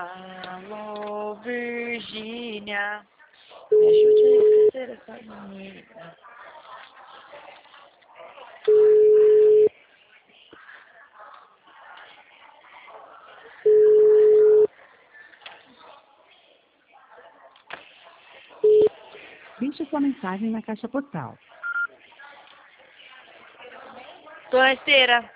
Alô, Virgínia, me ajude a esquecer essa menina. Deixe sua mensagem na caixa postal. Dona Esteira,